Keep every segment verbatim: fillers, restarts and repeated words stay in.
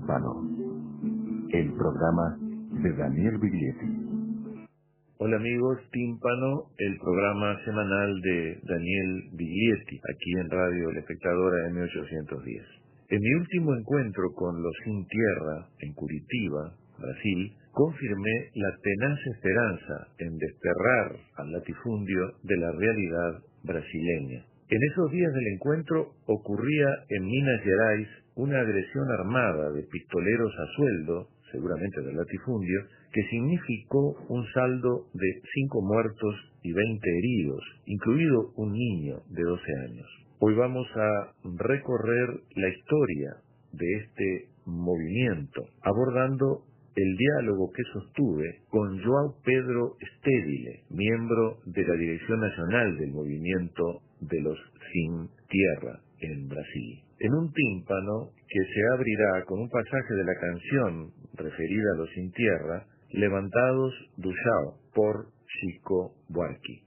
Tímpano, el programa de Daniel Biglietti. Hola amigos, Tímpano, el programa semanal de Daniel Biglietti, aquí en Radio La Espectadora M ochocientos diez. En mi último encuentro con los Sin Tierra, en Curitiba, Brasil, confirmé la tenaz esperanza en desterrar al latifundio de la realidad brasileña. En esos días del encuentro ocurría en Minas Gerais una agresión armada de pistoleros a sueldo, seguramente del latifundio, que significó un saldo de cinco muertos y veinte heridos, incluido un niño de doce años. Hoy vamos a recorrer la historia de este movimiento, abordando el diálogo que sostuve con João Pedro Stedile, miembro de la Dirección Nacional del Movimiento de los Sin Tierra en Brasil. En un tímpano que se abrirá con un pasaje de la canción referida a los Sin Tierra, Levantados do Chão, por Chico Buarque.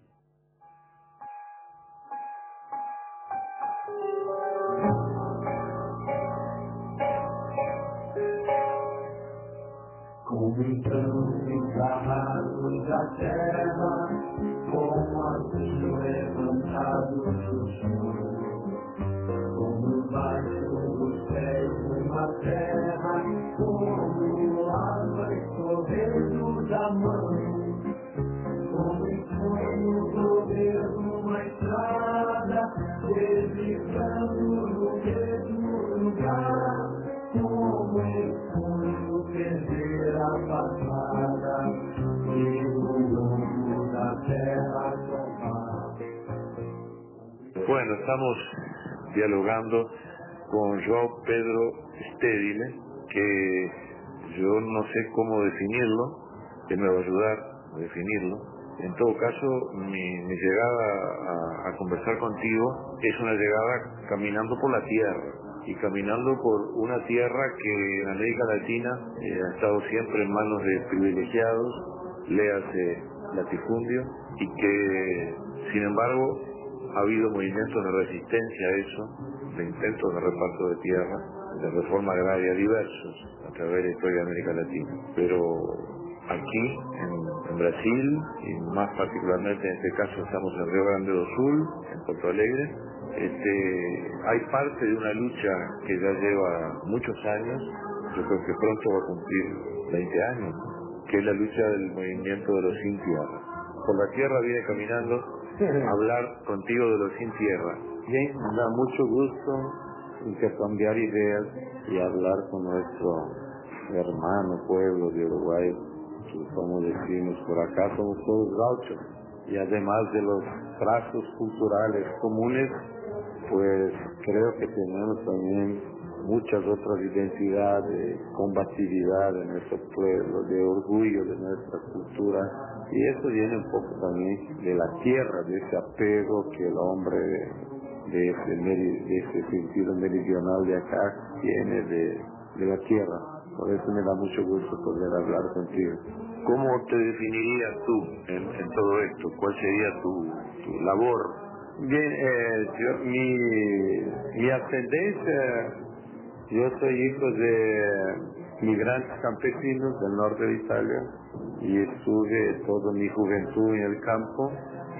Como então encarnados da terra, como assim levantados do chão, como baixo dos pés uma terra, como água escorrendo da mão, como em sonho correr numa estrada, deslizando no mesmo lugar, como em sonho perder a passada e o longo da terra tomar. Bueno, estamos dialogando con João Pedro Stedile, que yo no sé cómo definirlo, él me va a ayudar a definirlo. En todo caso, mi, mi llegada a, a conversar contigo es una llegada caminando por la tierra, y caminando por una tierra que en América Latina eh, ha estado siempre en manos de privilegiados, léase latifundio, y que, sin embargo, ha habido movimientos de resistencia a eso, de intentos de reparto de tierra, de reforma agraria diversos a través de la historia de América Latina. Pero aquí, en, en Brasil, y más particularmente en este caso estamos en Río Grande do Sul, en Porto Alegre, este, hay parte de una lucha que ya lleva muchos años, yo creo que pronto va a cumplir veinte años, que es la lucha del movimiento de los Sin Tierra. Por la tierra viene caminando a hablar contigo de los Sin Tierra. Bien, me da mucho gusto intercambiar ideas y hablar con nuestro hermano pueblo de Uruguay, que como decimos por acá somos todos gauchos, y además de los trazos culturales comunes, pues creo que tenemos también muchas otras identidades, de combatividad de nuestro pueblo, de orgullo de nuestra cultura, y eso viene un poco también de la tierra, de ese apego que el hombre de ese, de ese sentido meridional de acá tiene de, de la tierra. Por eso me da mucho gusto poder hablar contigo. ¿Cómo te definirías tú en, en todo esto? ¿Cuál sería tu, tu labor? Bien, eh, yo, mi, mi ascendencia, yo soy hijo de migrantes campesinos del norte de Italia y estuve toda mi juventud en el campo,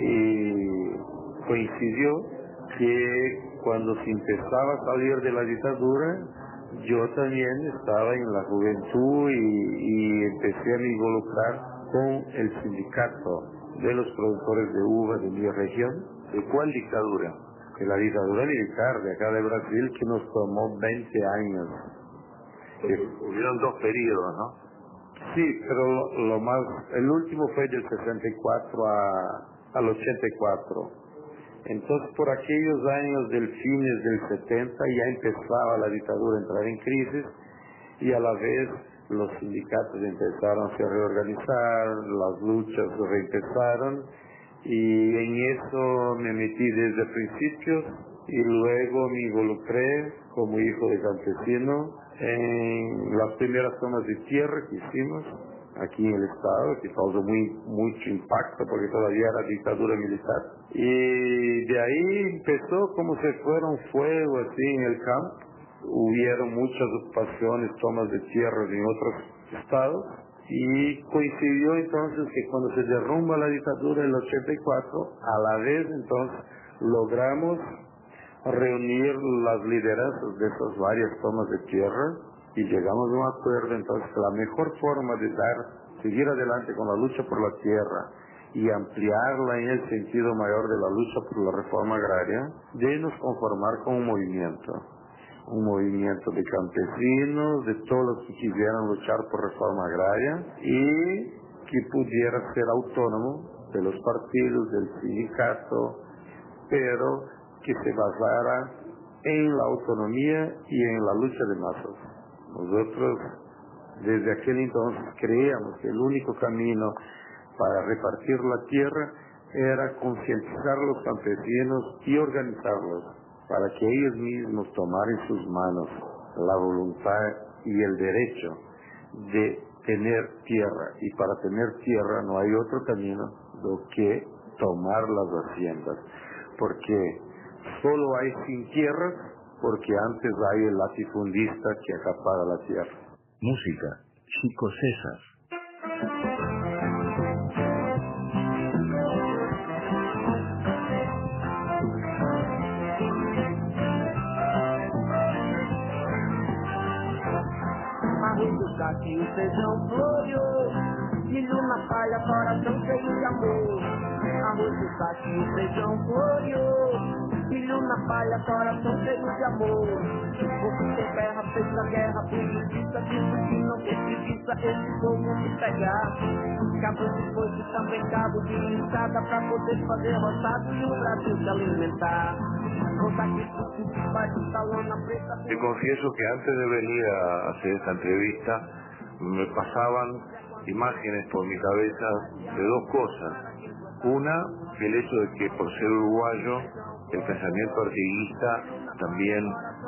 y coincidió que cuando se empezaba a salir de la dictadura, yo también estaba en la juventud y, y empecé a me involucrar con el sindicato de los productores de uva de mi región. ¿De cuál dictadura? De la dictadura militar de acá de Brasil, que nos tomó veinte años. Hubieron dos periodos, ¿no? Sí, pero lo más, el último fue del sesenta y cuatro a, al ochenta y cuatro. Entonces, por aquellos años del fines del setenta ya empezaba la dictadura a entrar en crisis, y a la vez los sindicatos empezaron a reorganizar, las luchas reempezaron, y en eso me metí desde principios, y luego me involucré como hijo de campesino en las primeras tomas de tierra que hicimos aquí en el estado, que causó muy, mucho impacto porque todavía era dictadura militar. Y de ahí empezó como si fuera un fuego así en el campo, hubieron muchas ocupaciones, tomas de tierras en otros estados, y coincidió entonces que cuando se derrumba la dictadura del ochenta y cuatro, a la vez entonces logramos reunir las liderazas de esas varias tomas de tierra y llegamos a un acuerdo. Entonces la mejor forma de dar, seguir adelante con la lucha por la tierra y ampliarla en el sentido mayor de la lucha por la reforma agraria, de nos conformar con un movimiento, un movimiento de campesinos, de todos los que quisieran luchar por reforma agraria y que pudiera ser autónomo de los partidos, del sindicato, pero que se basara en la autonomía y en la lucha de masas. Nosotros desde aquel entonces creíamos que el único camino para repartir la tierra era concientizar a los campesinos y organizarlos para que ellos mismos tomaran en sus manos la voluntad y el derecho de tener tierra. Y para tener tierra no hay otro camino do que tomar las haciendas, porque solo hay sin tierras porque antes hay el latifundista que acapara la tierra. Música, Chico César. Arroz do saque, o feijão floreou, milho na palha, coração cheio de amor. Arroz do saque, o feijão floreou, milho na palha, coração cheio de amor. Porque tem terra, fez a guerra, por justiça, disso que não tem preguiça, esse povo se pegar. Cabo de foice, também cabo de linchada, pra poder fazer roçado e o Brasil se alimentar. Te confieso que antes de venir a hacer esta entrevista me pasaban imágenes por mi cabeza de dos cosas. Una, el hecho de que por ser uruguayo el pensamiento artiguista también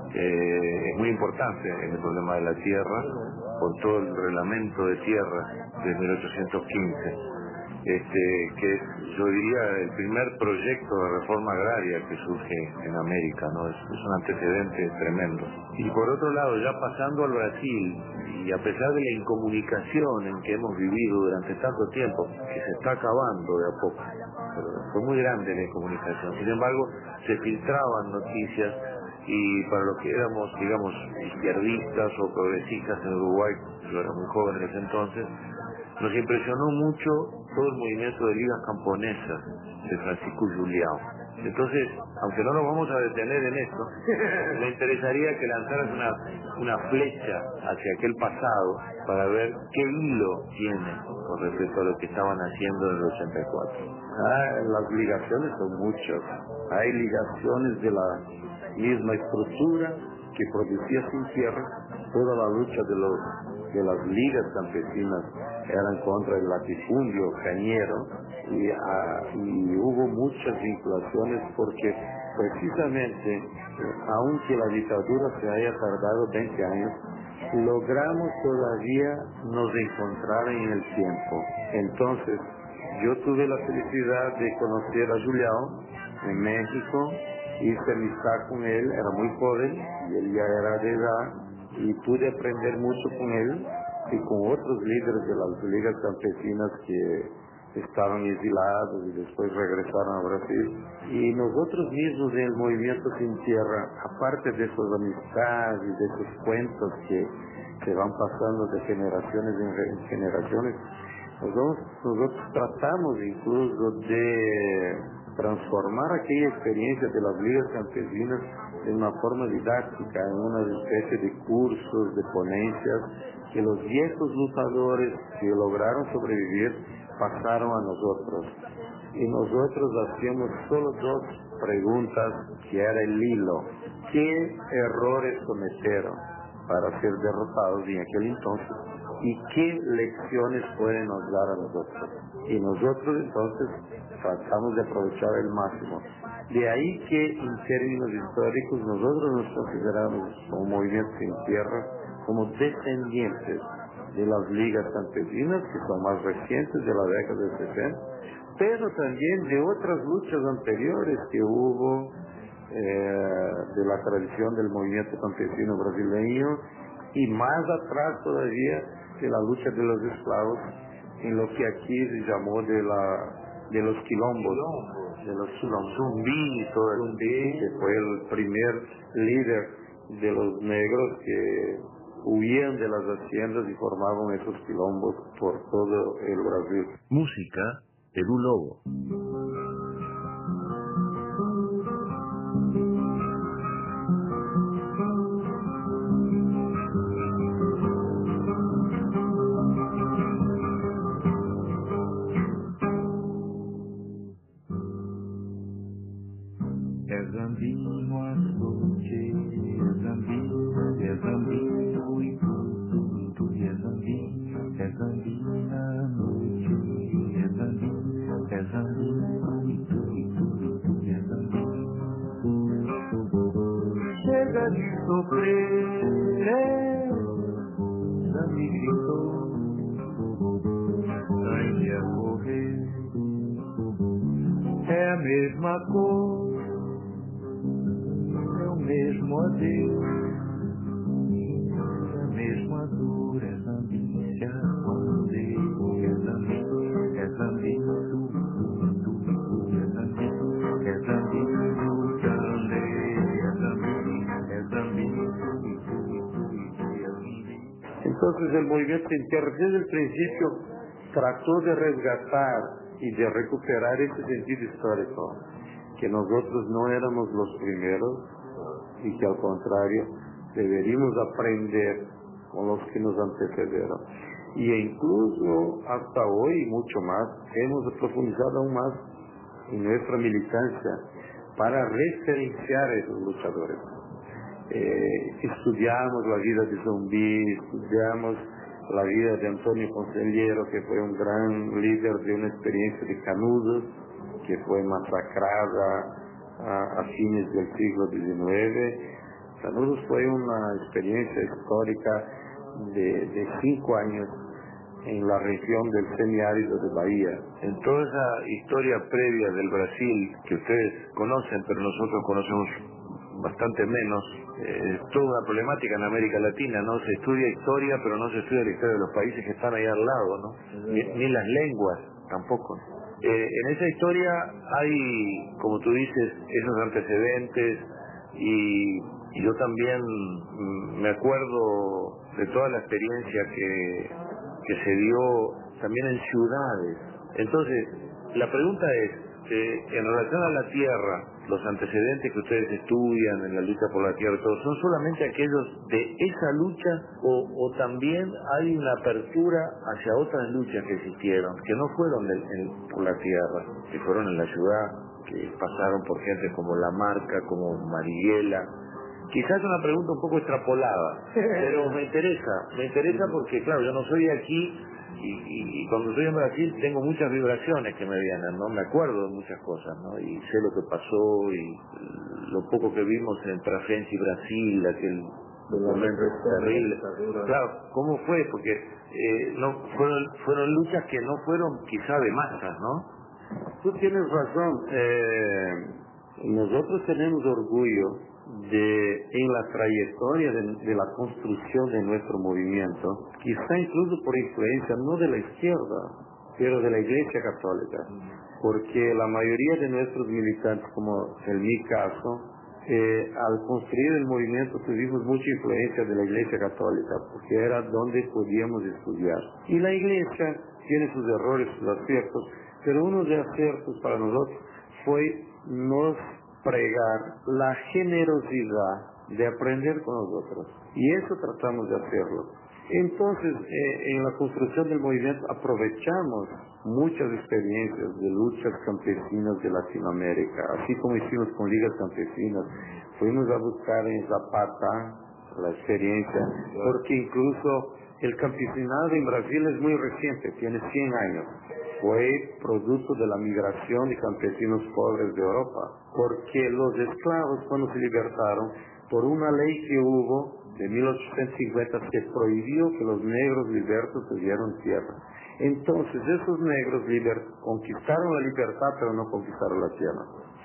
eh, es muy importante en el problema de la tierra, con todo el reglamento de tierra de mil ochocientos quince. Este, que es, yo diría, el primer proyecto de reforma agraria que surge en América, ¿no? Es, es un antecedente tremendo. Y por otro lado, ya pasando al Brasil, y a pesar de la incomunicación en que hemos vivido durante tanto tiempo, que se está acabando de a poco, pero fue muy grande la incomunicación, sin embargo, se filtraban noticias, y para los que éramos, digamos, izquierdistas o progresistas en Uruguay, yo era muy joven en ese entonces, nos impresionó mucho todo el movimiento de ligas camponesas de Francisco Julião. Entonces, aunque no nos vamos a detener en esto, me interesaría que lanzaras una, una flecha hacia aquel pasado para ver qué hilo tiene con respecto a lo que estaban haciendo en el ochenta y cuatro. Ah, las ligaciones son muchas. Hay ligaciones de la misma estructura que producía sin tierra. Toda la lucha de los de las ligas campesinas eran contra el latifundio cañero y, ah, y hubo muchas vinculaciones porque precisamente, eh, aunque la dictadura se haya tardado veinte años, logramos todavía nos encontrar en el tiempo. Entonces, yo tuve la felicidad de conocer a Julião en México, hice amistad con él, era muy joven y él ya era de edad, y pude aprender mucho con él y con otros líderes de las ligas campesinas que estaban exilados y después regresaron a Brasil. Y nosotros mismos en el Movimiento Sin Tierra, aparte de esas amistades y de esos cuentos que, que van pasando de generaciones en generaciones, nosotros, nosotros tratamos incluso de transformar aquella experiencia de las ligas campesinas en una forma didáctica, en una especie de cursos, de ponencias, que los viejos luchadores que lograron sobrevivir pasaron a nosotros. Y nosotros hacíamos solo dos preguntas, que era el hilo. ¿Qué errores cometieron para ser derrotados en aquel entonces? ¿Y qué lecciones pueden nos dar a nosotros? Y nosotros entonces tratamos de aprovechar el máximo. De ahí que en términos históricos nosotros nos consideramos como Movimiento Sin Tierra como descendientes de las ligas campesinas, que son más recientes, de la década de sesenta, pero también de otras luchas anteriores que hubo eh, de la tradición del movimiento campesino brasileño, y más atrás todavía de la lucha de los esclavos en lo que aquí se llamó de, la, de los quilombos, de los quilombos. Zumbi y todo eso. Zumbi, que fue el primer líder de los negros que huían de las haciendas y formaban esos quilombos por todo el Brasil. Música, Perú Lobo. É zambinho a noite, é zambinho, é zambinho e tudo, tudo é zambinho, é zambinho a noite, é zambinho, é zambinho e tudo, tudo, tudo é zambinho. Chega de sofrer, é, Zambi gritou, sai a correr, é a mesma cor. Mesmo adeus, a mesma dor, é Zambi se arrondeu, é Zambi, é Zambi, tudo, tudo, tudo, é Zambi, é Zambi, tudo também, é Zambi, é Zambi, tudo, tudo, tudo, é Zambi. Entonces el movimiento interno desde el principio trató de resgatar y de recuperar ese sentido histórico, que nosotros no éramos los primeros, y que al contrario deberíamos aprender con los que nos antecedieron. Y incluso hasta hoy, mucho más, hemos profundizado aún más en nuestra militancia para referenciar a esos luchadores. Eh, estudiamos la vida de Zumbi, estudiamos la vida de Antonio Conselheiro, que fue un gran líder de una experiencia de Canudos, que fue masacrada a, a fines del siglo diecinueve. Canudos fue una experiencia histórica de, de cinco años en la región del semiárido de Bahía. En toda esa historia previa del Brasil que ustedes conocen, pero nosotros conocemos bastante menos, eh, toda una problemática en América Latina, ¿no? Se estudia historia, pero no se estudia la historia de los países que están ahí al lado, ¿no? Ni, ni las lenguas tampoco. Eh, en esa historia hay, como tú dices, esos antecedentes y, y yo también mm, me acuerdo de toda la experiencia que, que se dio también en ciudades. Entonces, la pregunta es, eh, en relación a la tierra, los antecedentes que ustedes estudian en la lucha por la tierra, ¿son solamente aquellos de esa lucha o, o también hay una apertura hacia otras luchas que existieron, que no fueron del, en, por la tierra, que fueron en la ciudad, que pasaron por gente como Lamarca, como Marighella? Quizás es una pregunta un poco extrapolada, pero me interesa, me interesa porque, claro, yo no soy de aquí y, y, y cuando estoy en Brasil tengo muchas vibraciones que me vienen, ¿no? Me acuerdo de muchas cosas, ¿no? Y sé lo que pasó y lo poco que vimos en Trafense y Brasil, aquel momento terrible. Claro, ¿cómo fue? Porque eh, no fueron, fueron luchas que no fueron quizá de masas, ¿no? Tú tienes razón. Eh, nosotros tenemos orgullo de en la trayectoria de, de la construcción de nuestro movimiento, quizá incluso por influencia no de la izquierda, pero de la Iglesia Católica, porque la mayoría de nuestros militantes, como en mi caso, eh, al construir el movimiento tuvimos mucha influencia de la Iglesia Católica, porque era donde podíamos estudiar. Y la Iglesia tiene sus errores, sus aciertos, pero uno de los aciertos para nosotros fue nos pregar la generosidad de aprender con nosotros. Y eso tratamos de hacerlo. Entonces, eh, en la construcción del movimiento aprovechamos muchas experiencias de luchas campesinas de Latinoamérica, así como hicimos con ligas campesinas. Fuimos a buscar en Zapata la experiencia, porque incluso el campesinado en Brasil es muy reciente, tiene cien años. Fue producto de la migración de campesinos pobres de Europa, porque los esclavos cuando se libertaron, por una ley que hubo de mil ochocientos cincuenta se prohibió que los negros libertos tuvieran tierra. Entonces esos negros liber- conquistaron la libertad pero no conquistaron la tierra.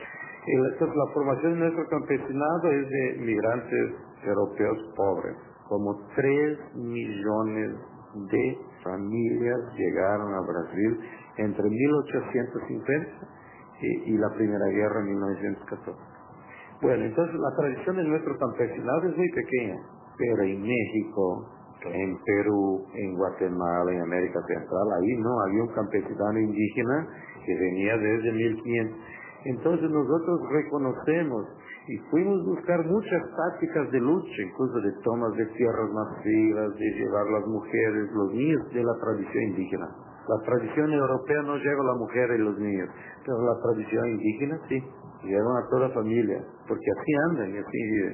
Entonces, la formación de nuestro campesinado es de migrantes europeos pobres. Como tres millones de familias llegaron a Brasil entre mil ochocientos cincuenta y, y la Primera Guerra en mil novecientos catorce. Bueno, entonces la tradición de nuestro campesinado es muy pequeña, pero en México, en Perú, en Guatemala, en América Central, ahí no, había un campesinado indígena que venía desde mil quinientos. Entonces nosotros reconocemos y fuimos a buscar muchas tácticas de lucha, incluso de tomas de tierras masivas, de llevar las mujeres, los niños de la tradición indígena. La tradición europea no lleva a la mujer y los niños, pero la tradición indígena sí, llevan a toda la familia, porque así andan y así viven.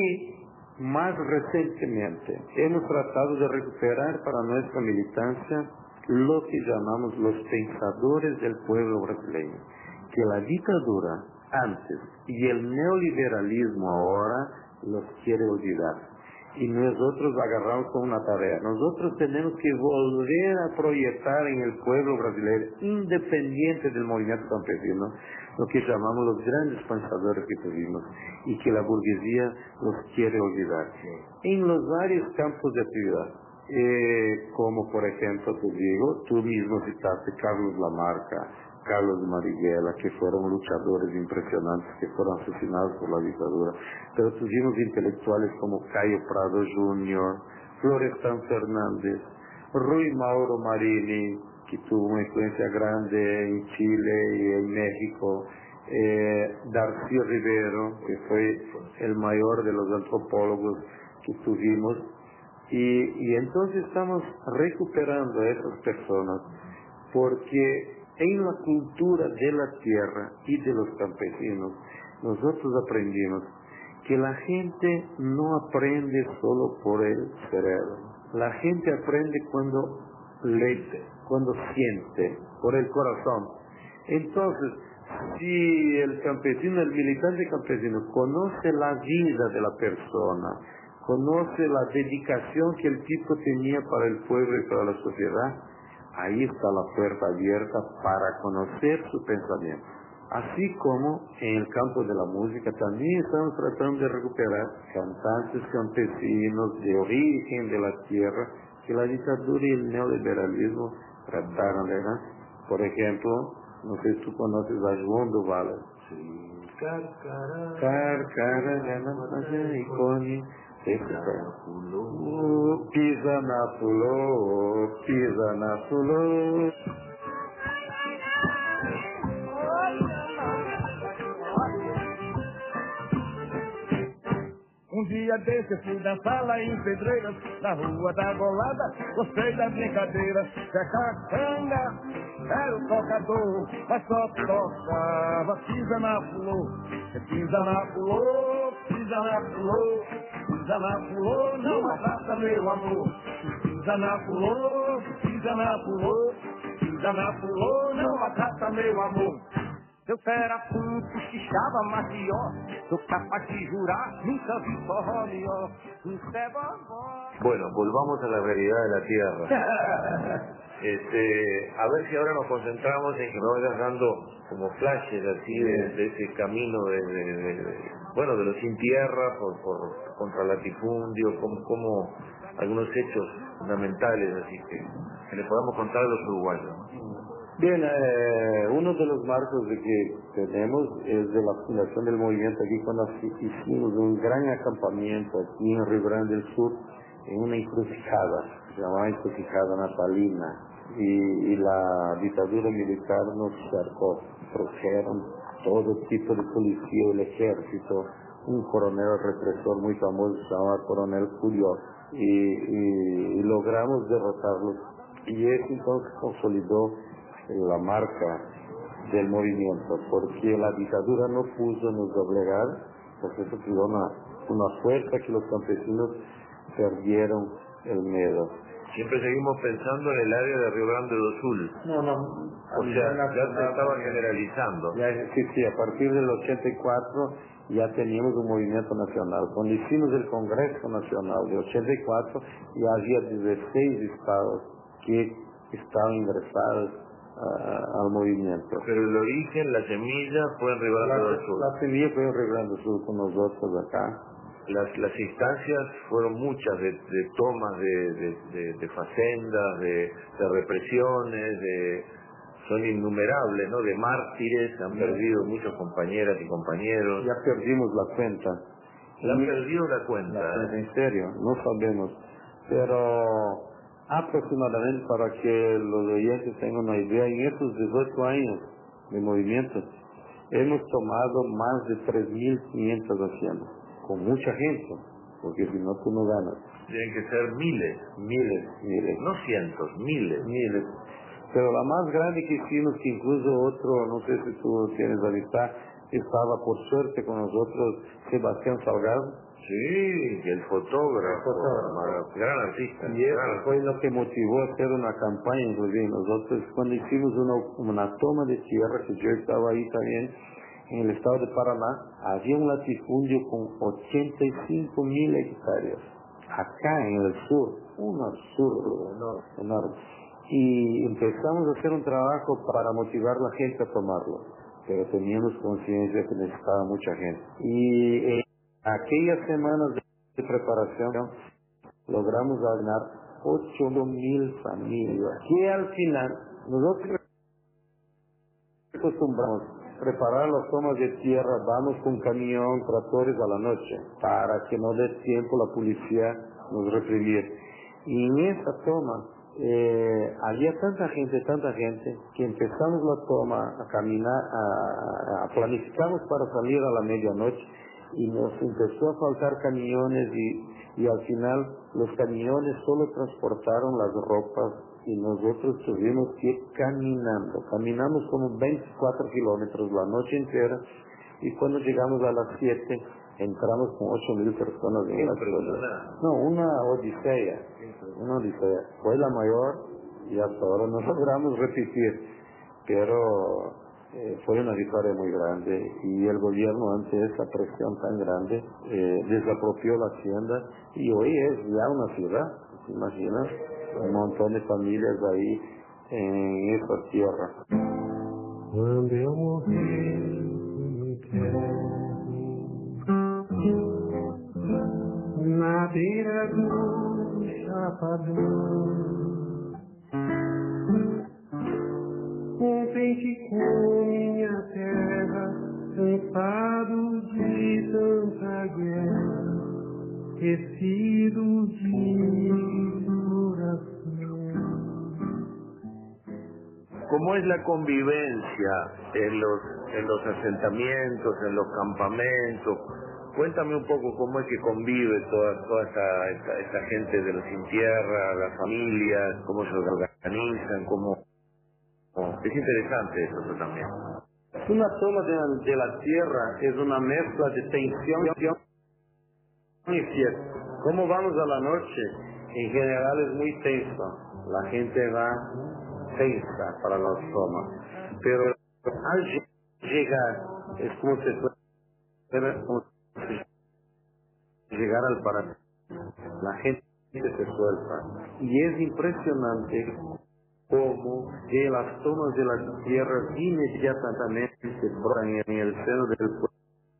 Y más recientemente hemos tratado de recuperar para nuestra militancia lo que llamamos los pensadores del pueblo brasileño, que la dictadura antes y el neoliberalismo ahora los quiere olvidar. Y nosotros agarramos con una tarea. Nosotros tenemos que volver a proyectar en el pueblo brasileño, independiente del movimiento campesino, lo que llamamos los grandes pensadores que tuvimos y que la burguesía los quiere olvidar. En los varios campos de actividad, eh, como por ejemplo, te digo, tú mismo citaste Carlos Lamarca, Carlos Marighella, que fueron luchadores impresionantes, que fueron asesinados por la dictadura. Pero tuvimos intelectuales como Cayo Prado júnior, Florestan Fernández, Rui Mauro Marini, que tuvo una influencia grande en Chile y en México, eh, Darcy Rivero, que fue el mayor de los antropólogos que tuvimos. Y, y entonces estamos recuperando a esas personas, porque en la cultura de la tierra y de los campesinos, nosotros aprendimos que la gente no aprende solo por el cerebro. La gente aprende cuando lee, cuando siente, por el corazón. Entonces, si el campesino, el militante campesino, conoce la vida de la persona, conoce la dedicación que el tipo tenía para el pueblo y para la sociedad, ahí está la puerta abierta para conocer su pensamiento. Así como en el campo de la música también estamos tratando de recuperar cantantes campesinos de origen de la tierra que la dictadura y el neoliberalismo trataron de ganar. Por ejemplo, no sé si tú conoces a João do Valle. Sí. Carcara, carcara, icone. Uh, pisa na pulô, pisa na pulô. Um dia desse eu fui dançar lá em Pedreiras, na rua da Golada, gostei da brincadeira. Zeca Canga era o tocador, mas só tocava pisa na pulô. Pisa na pulô, pisa na pulô, pisa na pulô, não maltrata meu amor. Pisa na pulô, pisa na pulô, pisa na pulô, não maltrata meu amor. Eu era puto, xixava mació, sou capaz de jurar, nunca vi forró melhor. Bueno, volvamos a la realidad de la tierra. Este, a ver si ahora nos concentramos en que me vayas dando como flashes así de, de ese camino de, de, de, de, bueno, de los sin tierra por, por contra el latifundio, como, como algunos hechos fundamentales, así que, que le podamos contar a los uruguayos. Bien, eh, uno de los marcos de que tenemos es de la fundación del movimiento aquí cuando hicimos un gran acampamiento aquí en Rio Grande del Sur, en una encrucijada, se llamaba encrucijada natalina, y, y la dictadura militar nos cercó, trajeron todo tipo de policía, el ejército, un coronel represor muy famoso se llamaba Coronel Julio, y, y, y logramos derrotarlos, y eso entonces consolidó la marca del movimiento, porque la dictadura no pudo nos obligar, porque eso creó una, una fuerza que los campesinos perdieron el miedo. Siempre seguimos pensando en el área de Rio Grande do Sul. No, no. O sea, ya se estaba generalizando. Ya, sí, sí, a partir del ochenta y cuatro ya teníamos un movimiento nacional. Cuando hicimos el Congreso Nacional de ochenta y cuatro, ya había dieciséis estados que estaban ingresados uh, al movimiento. Pero el origen, la semilla, fue en Rio Grande do Sul. La semilla fue en Rio Grande do Sul con nosotros acá. Las, las instancias fueron muchas de, de tomas de, de, de, de facendas, de, de represiones, de, son innumerables, ¿no? De mártires, han perdido muchas compañeras y compañeros. Ya perdimos la cuenta. Ya han perdido la cuenta. La cuenta, ¿eh? en serio, no sabemos. Pero aproximadamente, para que los oyentes tengan una idea, en estos dieciocho años de movimiento, hemos tomado más de tres mil quinientas haciendas, con mucha gente, porque si no tú no ganas. Tienen que ser miles. Miles, miles. No cientos, miles. Miles. Pero la más grande que hicimos, que incluso otro, no sé si tú tienes la amistad, estaba por suerte con nosotros, Sebastián Salgado. Sí, el fotógrafo, fotógrafo. gran artista. Y eso gran fue lo que motivó a hacer una campaña, inclusive nosotros cuando hicimos una, una toma de tierra, que yo estaba ahí también, en el estado de Paraná, había un latifundio con ochenta y cinco mil hectáreas. Acá en el sur, un absurdo enorme, enorme. Y empezamos a hacer un trabajo para motivar a la gente a tomarlo, pero teníamos conciencia que necesitaba mucha gente. Y eh, aquellas semanas de preparación logramos ganar ocho mil familias, que al final nosotros acostumbramos preparar las tomas de tierra, vamos con camión, tractores a la noche, para que no dé tiempo la policía nos reprimir. Y en esa toma eh, había tanta gente, tanta gente, que empezamos la toma a caminar, a, a planificamos para salir a la medianoche, y nos empezó a faltar camiones, y, y al final los camiones solo transportaron las ropas, y nosotros tuvimos que ir caminando. Caminamos como veinticuatro kilómetros la noche entera, y cuando llegamos a las siete, entramos con ocho mil personas en la ciudad. No, una odisea, una odisea. Fue la mayor, y hasta ahora no logramos repetir, pero eh, fue una victoria muy grande, y el gobierno, ante esa presión tan grande, eh, desapropió la hacienda, y hoy es ya una ciudad, ¿te imaginas? Un montón de familias ahí en esa tierra. Quando eu morrer, me quero na beira do chapadão, contente com minha terra, cansado de tanta guerra, esquecido de coração. ¿Cómo es la convivencia en los, en los asentamientos, en los campamentos? Cuéntame un poco cómo es que convive toda, toda esta, esta, esta gente de los sin tierra, las familias, cómo se organizan, cómo... Es interesante eso también. Una toma de, de la tierra es una mezcla de tensión y fiesta. Como vamos a la noche, en general es muy tenso. La gente va tensa para las tomas. Pero al llegar, es como si fuera como si llegar al paraíso. La gente se suelta. Y es impresionante como de las tomas de la tierra inmediatamente brotan en el seno del pueblo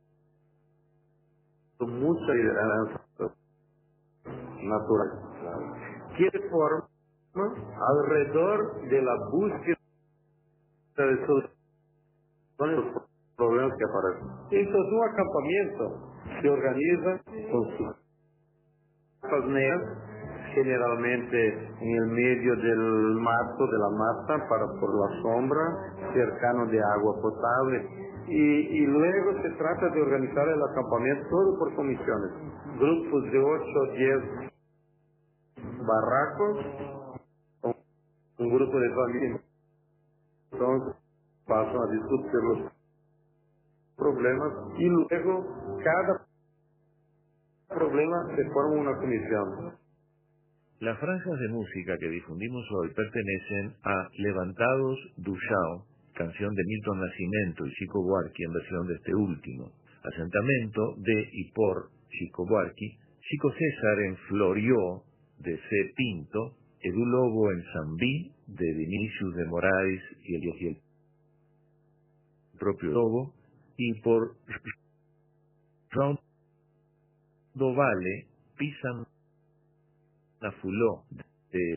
mucha lideranza natural, que forma alrededor de la búsqueda de soluciones los problemas que aparecen. Entonces un acampamiento se organiza con sus capas negras, generalmente en el medio del mato, de la mata, para por la sombra, cercano de agua potable, y, y luego se trata de organizar el acampamento todo por comisiones, grupos de ocho o diez barracos, con un grupo de familias, entonces pasan a discutir los problemas, y luego cada problema se forma una comisión. Las franjas de música que difundimos hoy pertenecen a Levantados do Chão, canción de Milton Nascimento y Chico Buarque en versión de este último. Asentamento de y por Chico Buarque, Chico César en Florió de C. Pinto, Edu Lobo en Zambí de Vinicius de Moraes y el, y el propio Lobo, y por Rondo Vale, Pisan Nafuló, de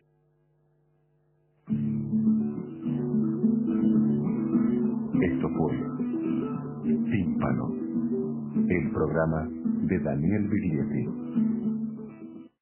Esto fue Tímpano, el programa de Daniel Biglietti.